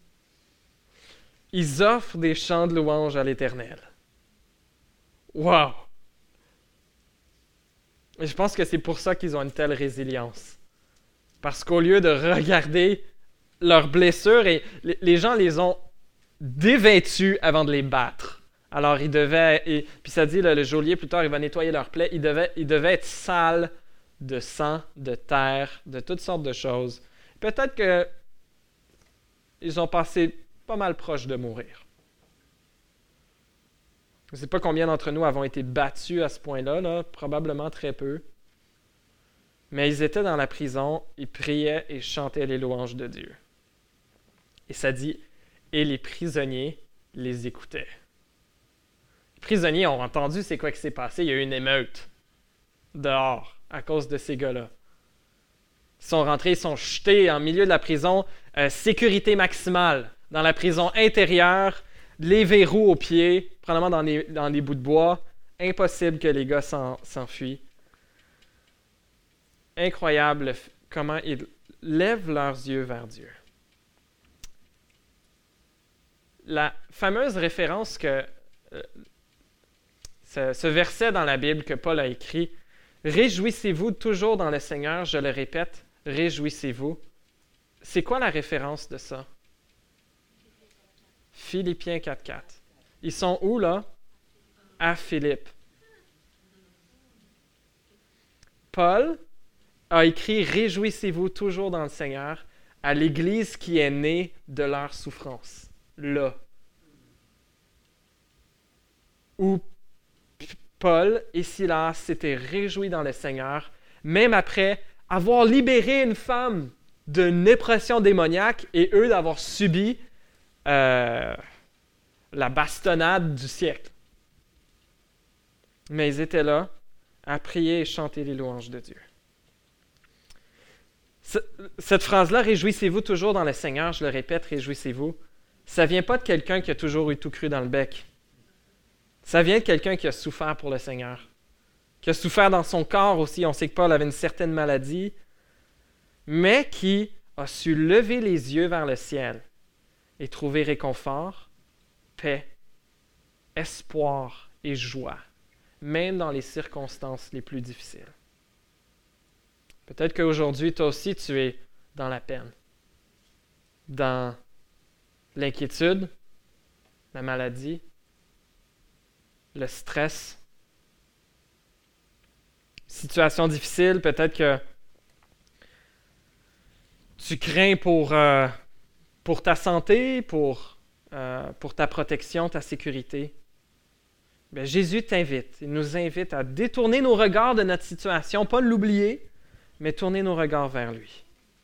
ils offrent des chants de louange à l'Éternel. Wow! Et je pense que c'est pour ça qu'ils ont une telle résilience. Parce qu'au lieu de regarder leurs blessures, et les gens les ont dévêtus avant de les battre. Alors, ils devaient, et, puis ça dit, là, le geôlier, plus tard, il va nettoyer leurs plaies, ils devaient, ils devaient être sales de sang, de terre, de toutes sortes de choses. Peut-être qu'ils ont passé pas mal proche de mourir. Je ne sais pas combien d'entre nous avons été battus à ce point-là, là, probablement très peu. Mais ils étaient dans la prison, ils priaient et chantaient les louanges de Dieu. Et ça dit, et les prisonniers les écoutaient. Les prisonniers ont entendu c'est quoi qui s'est passé, il y a eu une émeute dehors à cause de ces gars-là. Ils sont rentrés, ils sont jetés en milieu de la prison, euh, sécurité maximale. dans la prison intérieure, les verrous aux pieds, probablement dans les, dans les bouts de bois. Impossible que les gars s'en, s'enfuient. Incroyable comment ils lèvent leurs yeux vers Dieu. La fameuse référence que euh, ce, ce verset dans la Bible que Paul a écrit, « Réjouissez-vous toujours dans le Seigneur », je le répète, « Réjouissez-vous ». C'est quoi la référence de ça? Philippiens quatre quatre. Ils sont où là? À Philippe. Paul a écrit « Réjouissez-vous toujours dans le Seigneur » à l'Église qui est née de leur souffrance. Là. Où Paul et Silas s'étaient réjouis dans le Seigneur, même après avoir libéré une femme d'une oppression démoniaque et eux d'avoir subi euh, la bastonnade du siècle. Mais ils étaient là à prier et chanter les louanges de Dieu. Cette phrase-là, « Réjouissez-vous toujours dans le Seigneur », je le répète, « Réjouissez-vous », ça ne vient pas de quelqu'un qui a toujours eu tout cru dans le bec. Ça vient de quelqu'un qui a souffert pour le Seigneur, qui a souffert dans son corps aussi. On sait que Paul avait une certaine maladie, mais qui a su lever les yeux vers le ciel et trouver réconfort, paix, espoir et joie, même dans les circonstances les plus difficiles. Peut-être qu'aujourd'hui, toi aussi, tu es dans la peine, dans l'inquiétude, la maladie, le stress. Situation difficile, peut-être que tu crains pour, euh, pour ta santé, pour, euh, pour ta protection, ta sécurité. Bien, Jésus t'invite, il nous invite à détourner nos regards de notre situation, pas de l'oublier, mais tourner nos regards vers lui.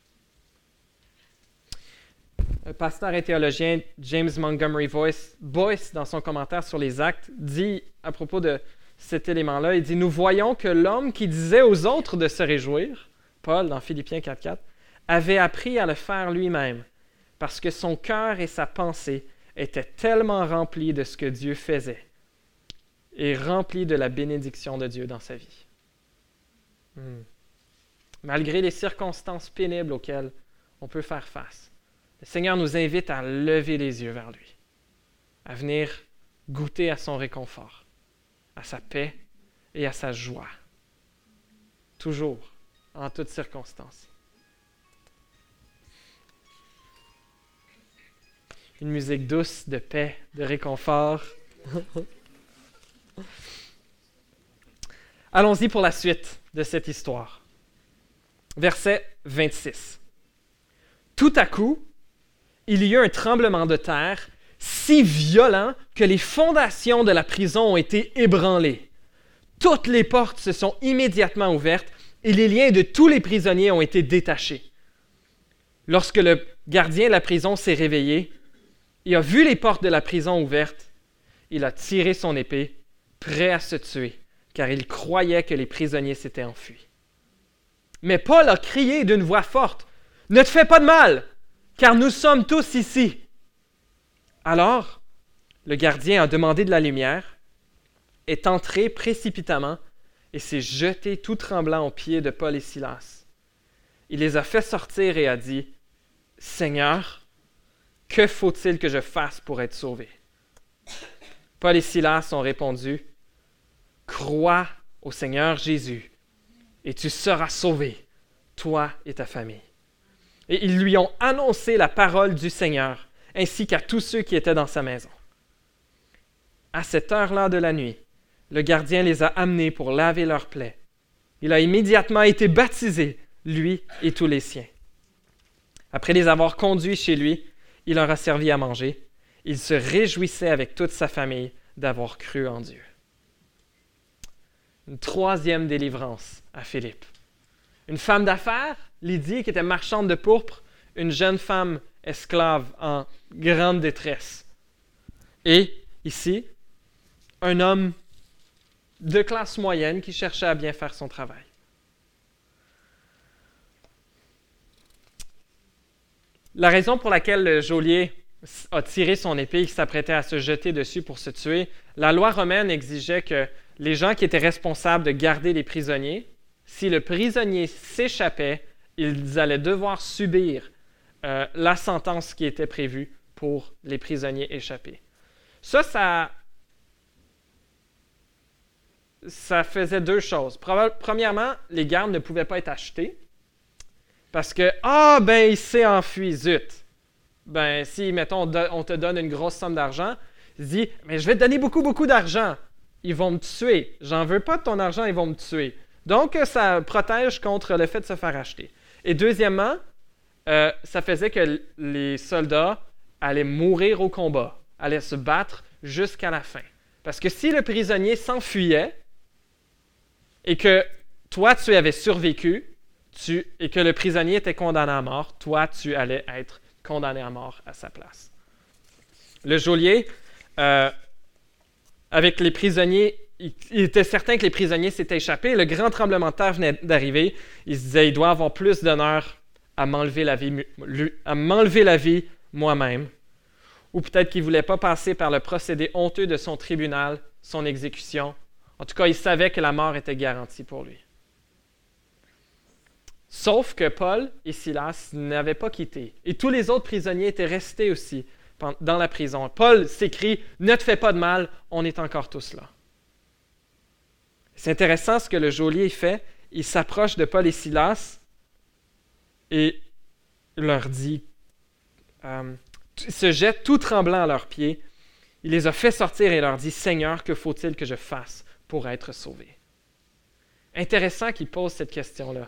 Le pasteur et théologien James Montgomery Boyce, Boyce, dans son commentaire sur les Actes, dit à propos de cet élément-là, il dit « Nous voyons que l'homme qui disait aux autres de se réjouir, Paul dans Philippiens quatre quatre, avait appris à le faire lui-même, parce que son cœur et sa pensée étaient tellement remplis de ce que Dieu faisait et remplis de la bénédiction de Dieu dans sa vie. Hmm. » Malgré les circonstances pénibles auxquelles on peut faire face, le Seigneur nous invite à lever les yeux vers lui, à venir goûter à son réconfort, à sa paix et à sa joie, toujours, en toutes circonstances. Une musique douce de paix, de réconfort. Allons-y pour la suite de cette histoire. Verset vingt-six. Tout à coup, il y eut un tremblement de terre si violent que les fondations de la prison ont été ébranlées. Toutes les portes se sont immédiatement ouvertes et les liens de tous les prisonniers ont été détachés. Lorsque le gardien de la prison s'est réveillé et a vu les portes de la prison ouvertes, il a tiré son épée, prêt à se tuer, car il croyait que les prisonniers s'étaient enfuis. Mais Paul a crié d'une voix forte, « Ne te fais pas de mal, car nous sommes tous ici. » Alors, le gardien a demandé de la lumière, est entré précipitamment et s'est jeté tout tremblant aux pieds de Paul et Silas. Il les a fait sortir et a dit, « Seigneur, que faut-il que je fasse pour être sauvé? » Paul et Silas ont répondu, « Crois au Seigneur Jésus, et tu seras sauvé, toi et ta famille. » Et ils lui ont annoncé la parole du Seigneur, ainsi qu'à tous ceux qui étaient dans sa maison. À cette heure-là de la nuit, le gardien les a amenés pour laver leurs plaies. Il a immédiatement été baptisé, lui et tous les siens. Après les avoir conduits chez lui, il leur a servi à manger. Il se réjouissait avec toute sa famille d'avoir cru en Dieu. Une troisième délivrance à Philippe. Une femme d'affaires, Lydie, qui était marchande de pourpre, une jeune femme esclave en grande détresse. Et ici, un homme de classe moyenne qui cherchait à bien faire son travail. La raison pour laquelle le geôlier a tiré son épée et qui s'apprêtait à se jeter dessus pour se tuer, la loi romaine exigeait que les gens qui étaient responsables de garder les prisonniers, si le prisonnier s'échappait, ils allaient devoir subir euh, la sentence qui était prévue pour les prisonniers échappés. Ça, ça, ça faisait deux choses. Premièrement, les gardes ne pouvaient pas être achetés parce que « Ah, ben, il s'est enfui, zut! » Ben, si, mettons, on te donne une grosse somme d'argent, il dit « Mais je vais te donner beaucoup, beaucoup d'argent. Ils vont me tuer. J'en veux pas de ton argent, ils vont me tuer. » Donc, ça protège contre le fait de se faire acheter. Et deuxièmement, euh, ça faisait que les soldats allaient mourir au combat, allaient se battre jusqu'à la fin. Parce que si le prisonnier s'enfuyait et que toi, tu avais survécu tu, et que le prisonnier était condamné à mort, toi, tu allais être condamné à mort à sa place. Le geôlier, euh, avec les prisonniers, il, il était certain que les prisonniers s'étaient échappés. Le grand tremblement de terre venait d'arriver. Il se disait, il doit avoir plus d'honneur à m'enlever la vie, à m'enlever la vie moi-même. Ou peut-être qu'il ne voulait pas passer par le procédé honteux de son tribunal, son exécution. En tout cas, il savait que la mort était garantie pour lui. Sauf que Paul et Silas n'avaient pas quitté. Et tous les autres prisonniers étaient restés aussi dans la prison. Paul s'écrie « Ne te fais pas de mal, on est encore tous là. » C'est intéressant ce que le geôlier fait. Il s'approche de Paul et Silas et leur dit, euh, il se jette tout tremblant à leurs pieds. Il les a fait sortir et leur dit « Seigneur, que faut-il que je fasse pour être sauvé? » Intéressant qu'il pose cette question-là.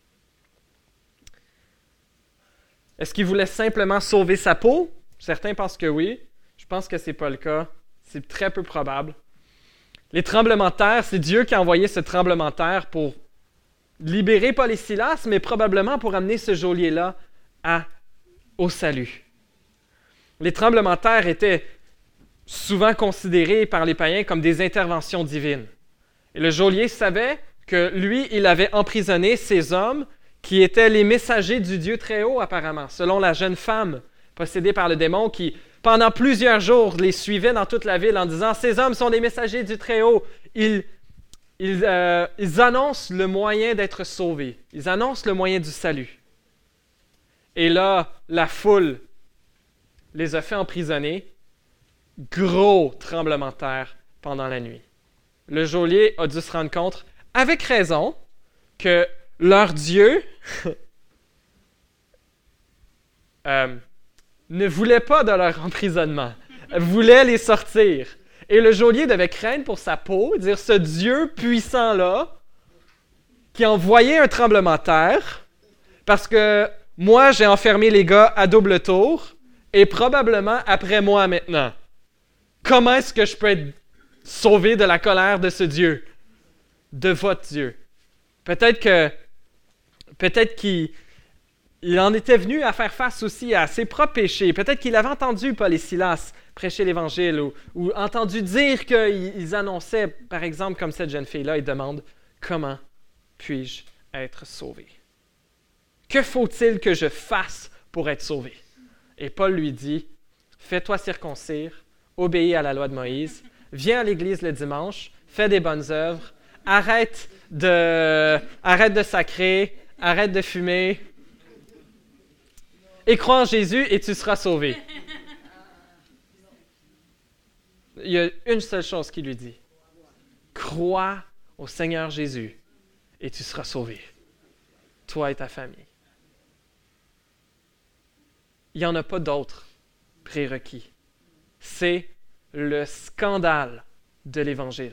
Est-ce qu'il voulait simplement sauver sa peau? Certains pensent que oui. Je pense que ce n'est pas le cas. C'est très peu probable. Les tremblements de terre, c'est Dieu qui a envoyé ce tremblement de terre pour libérer Paul et Silas, mais probablement pour amener ce geôlier-là à, au salut. Les tremblements de terre étaient souvent considérés par les païens comme des interventions divines. Et le geôlier savait que lui, il avait emprisonné ces hommes qui étaient les messagers du Dieu très haut, apparemment, selon la jeune femme possédée par le démon qui, pendant plusieurs jours, les suivait dans toute la ville en disant « Ces hommes sont des messagers du très haut. Ils, ils, euh, ils annoncent le moyen d'être sauvés. Ils annoncent le moyen du salut. » Et là, la foule les a fait emprisonner. Gros tremblement de terre pendant la nuit. Le geôlier a dû se rendre compte, avec raison, que leur Dieu euh, ne voulait pas de leur emprisonnement, voulait les sortir. Et le geôlier devait craindre pour sa peau, dire ce Dieu puissant-là, qui a envoyé un tremblement de terre, parce que moi, j'ai enfermé les gars à double tour, et probablement après moi maintenant. Comment est-ce que je peux être sauvé de la colère de ce Dieu, de votre Dieu? Peut-être que Peut-être qu'il il en était venu à faire face aussi à ses propres péchés. Peut-être qu'il avait entendu Paul et Silas prêcher l'Évangile ou, ou entendu dire qu'ils annonçaient, par exemple, comme cette jeune fille-là, il demande « Comment puis-je être sauvé? Que faut-il que je fasse pour être sauvé? » Et Paul lui dit « Fais-toi circoncire, obéis à la loi de Moïse, viens à l'église le dimanche, fais des bonnes œuvres, arrête de, arrête de sacrer, arrête de fumer et crois en Jésus et tu seras sauvé. » Il y a une seule chose qu'il lui dit. Crois au Seigneur Jésus et tu seras sauvé. Toi et ta famille. Il n'y en a pas d'autres prérequis. C'est le scandale de l'Évangile.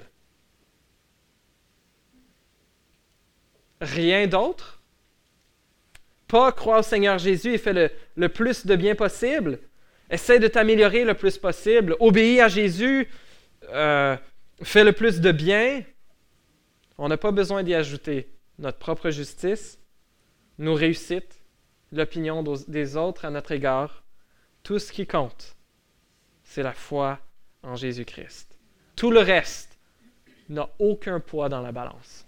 Rien d'autre. Pas croire au Seigneur Jésus et fais le, le plus de bien possible. Essaie de t'améliorer le plus possible. Obéis à Jésus. Euh, fais le plus de bien. On n'a pas besoin d'y ajouter notre propre justice, nos réussites, l'opinion des autres à notre égard. Tout ce qui compte, c'est la foi en Jésus-Christ. Tout le reste n'a aucun poids dans la balance.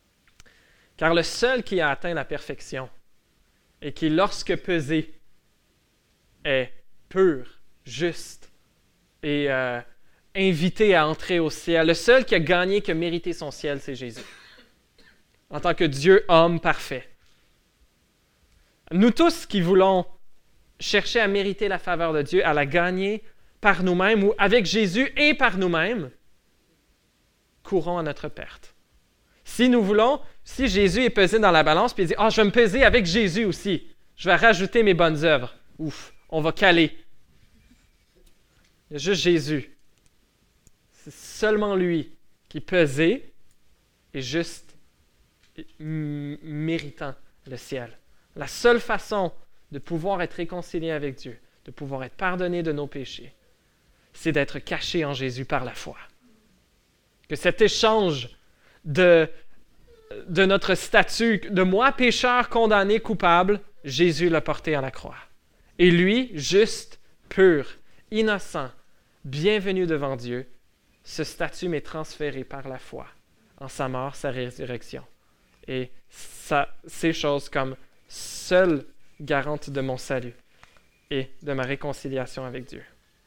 Car le seul qui a atteint la perfection et qui, lorsque pesé, est pur, juste et euh, invité à entrer au ciel. Le seul qui a gagné, qui a mérité son ciel, c'est Jésus. En tant que Dieu, homme parfait. Nous tous qui voulons chercher à mériter la faveur de Dieu, à la gagner par nous-mêmes ou avec Jésus et par nous-mêmes, courons à notre perte. Si nous voulons, si Jésus est pesé dans la balance puis il dit « Ah, oh, je vais me peser avec Jésus aussi. Je vais rajouter mes bonnes œuvres. » Ouf, on va caler. Il y a juste Jésus. C'est seulement lui qui est pesé et juste m- méritant le ciel. La seule façon de pouvoir être réconcilié avec Dieu, de pouvoir être pardonné de nos péchés, c'est d'être caché en Jésus par la foi. Que cet échange de, de notre statut, de moi, pécheur, condamné, coupable, Jésus l'a porté à la croix. Et lui, juste, pur, innocent, bienvenu devant Dieu, ce statut m'est transféré par la foi en sa mort, sa résurrection. Et ça, ces choses comme seule garante de mon salut et de ma réconciliation avec Dieu.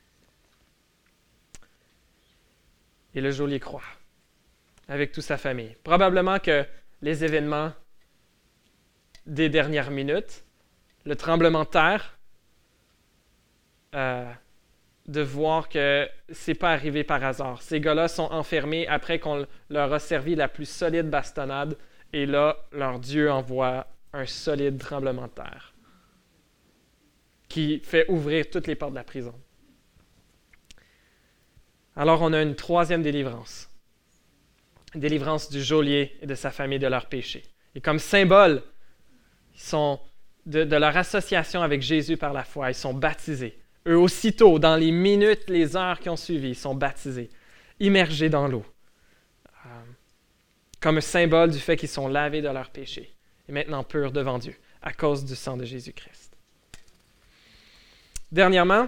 Et le geôlier croit, avec toute sa famille. Probablement que les événements des dernières minutes, le tremblement de terre, euh, de voir que c'est pas arrivé par hasard. Ces gars-là sont enfermés après qu'on leur a servi la plus solide bastonnade, et là, leur Dieu envoie un solide tremblement de terre qui fait ouvrir toutes les portes de la prison. Alors, on a une troisième délivrance. Délivrance du geôlier et de sa famille de leurs péchés. Et comme symbole, ils sont de, de leur association avec Jésus par la foi, ils sont baptisés. Eux aussitôt, dans les minutes, les heures qui ont suivi, ils sont baptisés, immergés dans l'eau. Euh, comme un symbole du fait qu'ils sont lavés de leurs péchés et maintenant purs devant Dieu à cause du sang de Jésus-Christ. Dernièrement,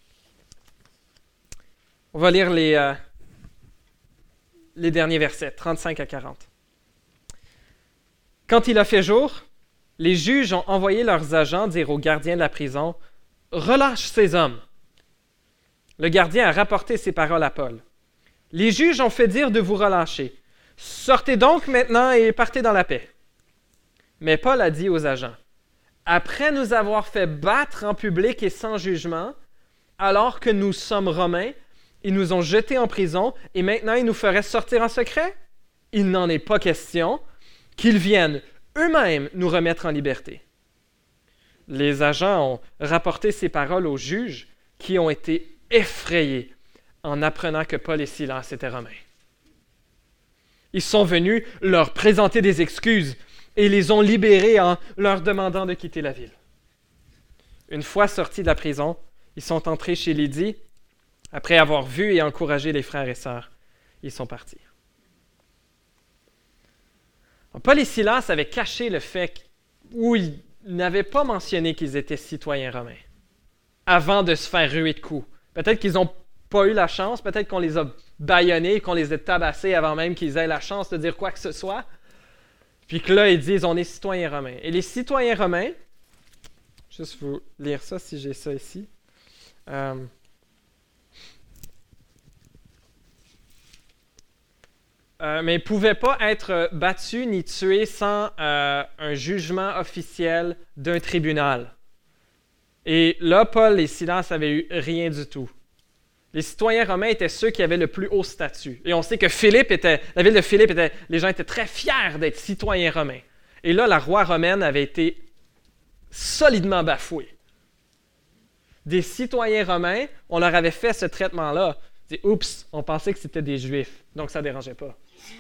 on va lire les, euh, les derniers versets, trente-cinq à quarante. Quand il a fait jour, les juges ont envoyé leurs agents dire au gardien de la prison « Relâche ces hommes !» Le gardien a rapporté ces paroles à Paul. « Les juges ont fait dire de vous relâcher. Sortez donc maintenant et partez dans la paix. » Mais Paul a dit aux agents « Après nous avoir fait battre en public et sans jugement, alors que nous sommes Romains, ils nous ont jetés en prison et maintenant ils nous feraient sortir en secret? Il n'en est pas question, qu'ils viennent eux-mêmes nous remettre en liberté. » Les agents ont rapporté ces paroles aux juges qui ont été effrayés en apprenant que Paul et Silas étaient romains. Ils sont venus leur présenter des excuses et les ont libérés en leur demandant de quitter la ville. Une fois sortis de la prison, ils sont entrés chez Lydie. Après avoir vu et encouragé les frères et sœurs, ils sont partis. Paul et Silas avaient caché le fait où ils n'avaient pas mentionné qu'ils étaient citoyens romains avant de se faire ruer de coups. Peut-être qu'ils n'ont pas eu la chance, peut-être qu'on les a bâillonnés, qu'on les a tabassés avant même qu'ils aient la chance de dire quoi que ce soit. Puis que là, ils disent, on est citoyens romains. Et les citoyens romains, juste vous lire ça si j'ai ça ici. Euh, Euh, mais ils ne pouvaient pas être battus ni tués sans euh, un jugement officiel d'un tribunal. Et là, Paul et Silas n'avaient eu rien du tout. Les citoyens romains étaient ceux qui avaient le plus haut statut. Et on sait que Philippe était, la ville de Philippe, était, les gens étaient très fiers d'être citoyens romains. Et là, la roi romaine avait été solidement bafouée. Des citoyens romains, on leur avait fait ce traitement-là. Dit, oups, on pensait que c'était des Juifs, donc ça ne dérangeait pas.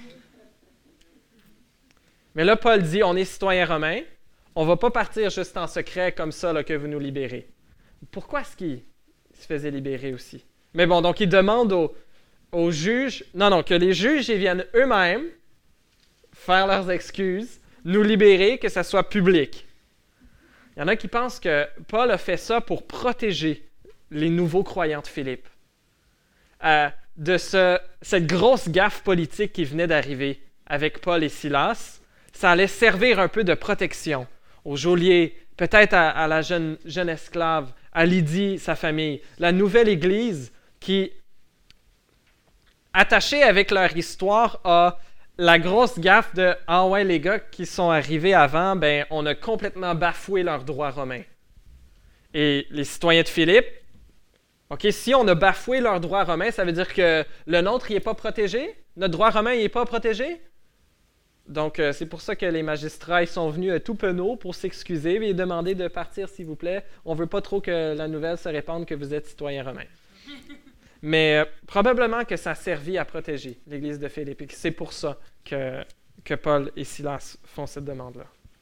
Mais là, Paul dit, on est citoyens romains, on ne va pas partir juste en secret comme ça là, que vous nous libérez. Pourquoi est-ce qu'ils se faisaient libérer aussi? Mais bon, donc il demande aux, aux juges, non, non, que les juges ils viennent eux-mêmes faire leurs excuses, nous libérer, que ça soit public. Il y en a qui pensent que Paul a fait ça pour protéger les nouveaux croyants de Philippe. Euh, de ce, cette grosse gaffe politique qui venait d'arriver avec Paul et Silas, ça allait servir un peu de protection aux geôliers, peut-être à, à la jeune, jeune esclave, à Lydie, sa famille, la nouvelle Église qui, attachée avec leur histoire, a la grosse gaffe de « Ah ouais, les gars qui sont arrivés avant, ben, on a complètement bafoué leurs droits romains. » Et les citoyens de Philippe, OK, si on a bafoué leurs droits romains, ça veut dire que le nôtre, il n'est pas protégé? Notre droit romain, il n'est pas protégé? Donc, euh, c'est pour ça que les magistrats ils sont venus euh, tout penauds pour s'excuser et demander de partir, s'il vous plaît. On ne veut pas trop que la nouvelle se répande que vous êtes citoyen romain. Mais euh, probablement que ça a servi à protéger l'Église de Philippe et que c'est pour ça que, que Paul et Silas font cette demande-là.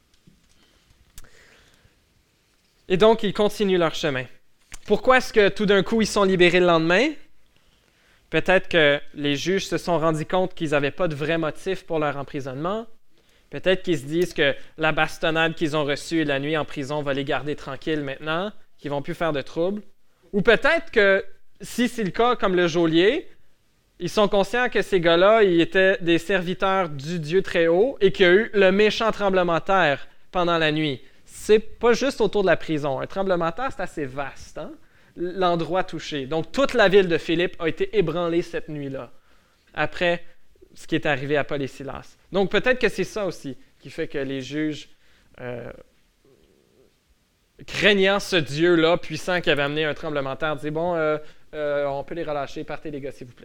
Et donc, ils continuent leur chemin. Pourquoi est-ce que tout d'un coup, ils sont libérés le lendemain? Peut-être que les juges se sont rendus compte qu'ils n'avaient pas de vrai motif pour leur emprisonnement. Peut-être qu'ils se disent que la bastonnade qu'ils ont reçue la nuit en prison va les garder tranquilles maintenant, qu'ils ne vont plus faire de troubles. Ou peut-être que, si c'est le cas comme le geôlier, ils sont conscients que ces gars-là, ils étaient des serviteurs du Dieu très haut et qu'il y a eu le méchant tremblement de terre pendant la nuit. C'est pas juste autour de la prison. Un tremblement de terre, c'est assez vaste, hein? L'endroit touché. Donc, toute la ville de Philippe a été ébranlée cette nuit-là, après ce qui est arrivé à Paul et Silas. Donc, peut-être que c'est ça aussi qui fait que les juges, euh, craignant ce Dieu-là puissant qui avait amené un tremblement de terre, disaient « Bon, euh, euh, on peut les relâcher, partez les gars, s'il vous plaît. »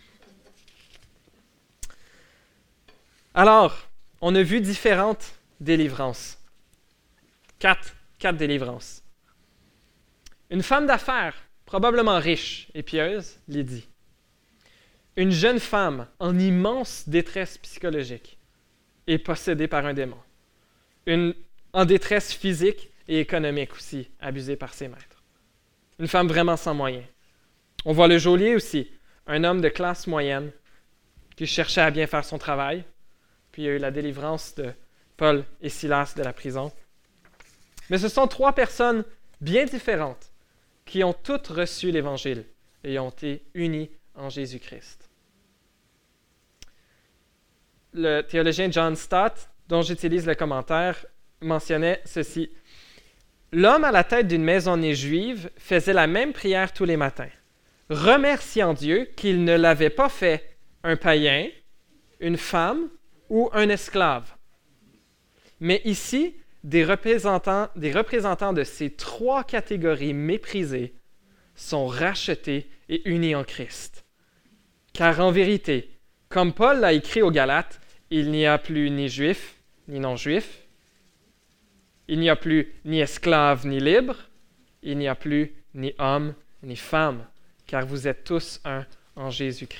Alors, on a vu différentes délivrances. Quatre, quatre délivrances. Une femme d'affaires, probablement riche et pieuse, Lydie. Une jeune femme en immense détresse psychologique et possédée par un démon. Une en détresse physique et économique aussi, abusée par ses maîtres. Une femme vraiment sans moyens. On voit le geôlier aussi, un homme de classe moyenne qui cherchait à bien faire son travail. Puis il y a eu la délivrance de Paul et Silas de la prison. Mais ce sont trois personnes bien différentes qui ont toutes reçu l'Évangile et ont été unies en Jésus-Christ. Le théologien John Stott, dont j'utilise le commentaire, mentionnait ceci. « L'homme à la tête d'une maisonnée juive faisait la même prière tous les matins, remerciant Dieu qu'il ne l'avait pas fait un païen, une femme ou un esclave. Mais ici, Des représentants, des représentants de ces trois catégories méprisées sont rachetés et unis en Christ. Car en vérité, comme Paul l'a écrit aux Galates, il n'y a plus ni juif ni non-juif, il n'y a plus ni esclave ni libre, il n'y a plus ni homme ni femme, car vous êtes tous un en Jésus-Christ. »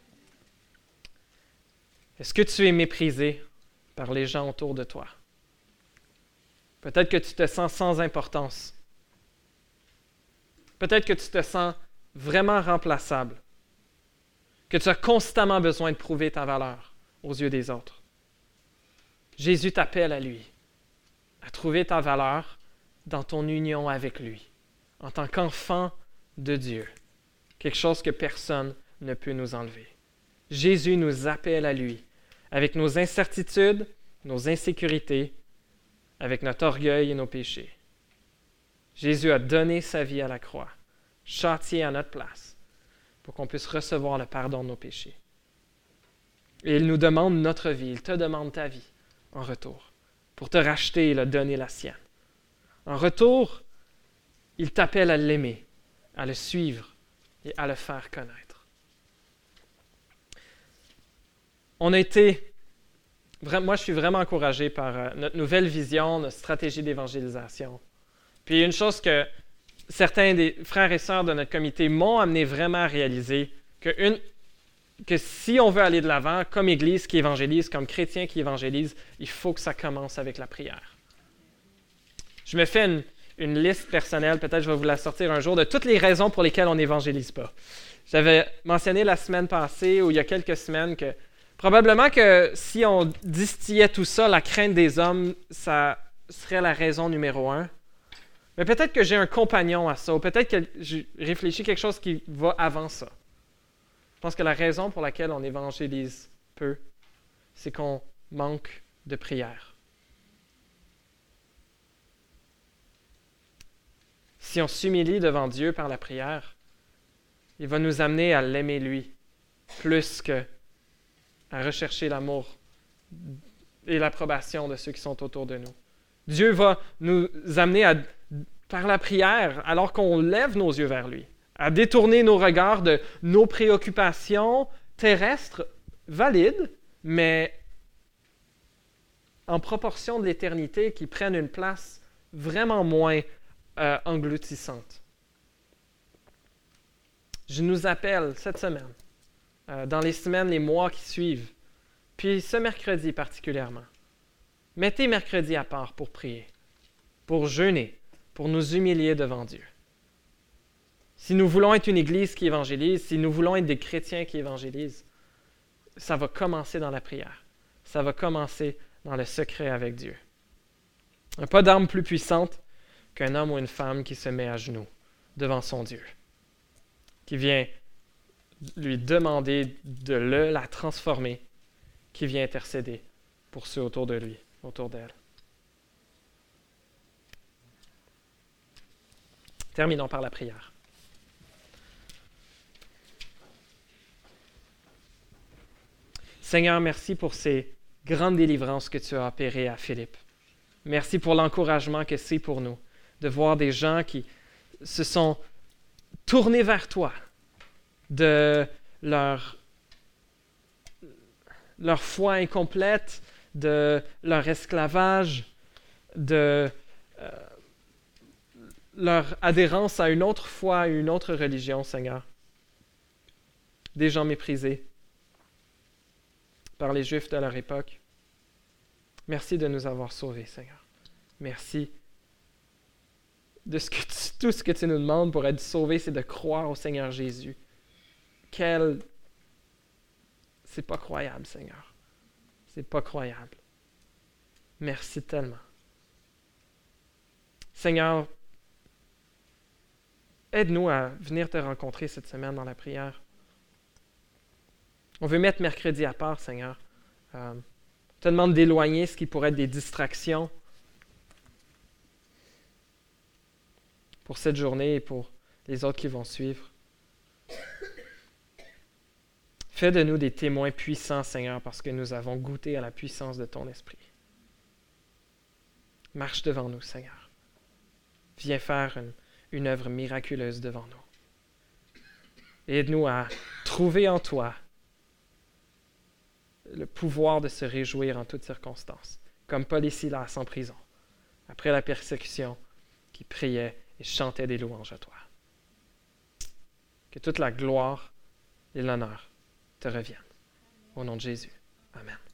Est-ce que tu es méprisé par les gens autour de toi? Peut-être que tu te sens sans importance. Peut-être que tu te sens vraiment remplaçable. Que tu as constamment besoin de prouver ta valeur aux yeux des autres. Jésus t'appelle à lui, à trouver ta valeur dans ton union avec lui, en tant qu'enfant de Dieu. Quelque chose que personne ne peut nous enlever. Jésus nous appelle à lui, avec nos incertitudes, nos insécurités, avec notre orgueil et nos péchés. Jésus a donné sa vie à la croix, châtié à notre place, pour qu'on puisse recevoir le pardon de nos péchés. Et il nous demande notre vie, il te demande ta vie en retour, pour te racheter et le donner la sienne. En retour, il t'appelle à l'aimer, à le suivre et à le faire connaître. On a été Moi, je suis vraiment encouragé par euh, notre nouvelle vision, notre stratégie d'évangélisation. Puis une chose que certains des frères et sœurs de notre comité m'ont amené vraiment à réaliser, que, une, que si on veut aller de l'avant, comme Église qui évangélise, comme chrétien qui évangélise, il faut que ça commence avec la prière. Je me fais une, une liste personnelle, peut-être je vais vous la sortir un jour, de toutes les raisons pour lesquelles on n'évangélise pas. J'avais mentionné la semaine passée, ou il y a quelques semaines, que probablement que si on distillait tout ça, la crainte des hommes, ça serait la raison numéro un. Mais peut-être que j'ai un compagnon à ça, ou peut-être que je réfléchis quelque chose qui va avant ça. Je pense que la raison pour laquelle on évangélise peu, c'est qu'on manque de prière. si on s'humilie devant Dieu par la prière, il va nous amener à l'aimer lui, plus que à rechercher l'amour et l'approbation de ceux qui sont autour de nous. Dieu va nous amener à, par la prière, alors qu'on lève nos yeux vers lui, à détourner nos regards de nos préoccupations terrestres, valides, mais en proportion de l'éternité, qui prennent une place vraiment moins euh, engloutissante. Je nous appelle cette semaine, euh, dans les semaines, les mois qui suivent, puis ce mercredi particulièrement. Mettez mercredi à part pour prier, pour jeûner, pour nous humilier devant Dieu. Si nous voulons être une Église qui évangélise, si nous voulons être des chrétiens qui évangélisent, ça va commencer dans la prière. Ça va commencer dans le secret avec Dieu. Il n'y a pas d'arme plus puissante qu'un homme ou une femme qui se met à genoux devant son Dieu, qui vient lui demander de le, la transformer, qui vient intercéder pour ceux autour de lui, autour d'elle. Terminons par la prière. Seigneur, merci pour ces grandes délivrances que tu as opérées à Philippe. Merci pour l'encouragement que c'est pour nous de voir des gens qui se sont tournés vers toi de leur, leur foi incomplète, de leur esclavage, de euh, leur adhérence à une autre foi, à une autre religion, Seigneur. Des gens méprisés par les Juifs de leur époque. Merci de nous avoir sauvés, Seigneur. Merci de ce que tu, tout ce que tu nous demandes pour être sauvés, c'est de croire au Seigneur Jésus. Quel... C'est pas croyable, Seigneur. C'est pas croyable. Merci tellement. Seigneur, aide-nous à venir te rencontrer cette semaine dans la prière. On veut mettre mercredi à part, Seigneur. Euh, on te demande d'éloigner ce qui pourrait être des distractions pour cette journée et pour les autres qui vont suivre. Fais de nous des témoins puissants, Seigneur, parce que nous avons goûté à la puissance de ton esprit. Marche devant nous, Seigneur. Viens faire une, une œuvre miraculeuse devant nous. Aide-nous à trouver en toi le pouvoir de se réjouir en toutes circonstances, comme Paul et Silas en prison, après la persécution, qui priaient et chantaient des louanges à toi. Que toute la gloire et l'honneur te reviennent. Au nom de Jésus. Amen.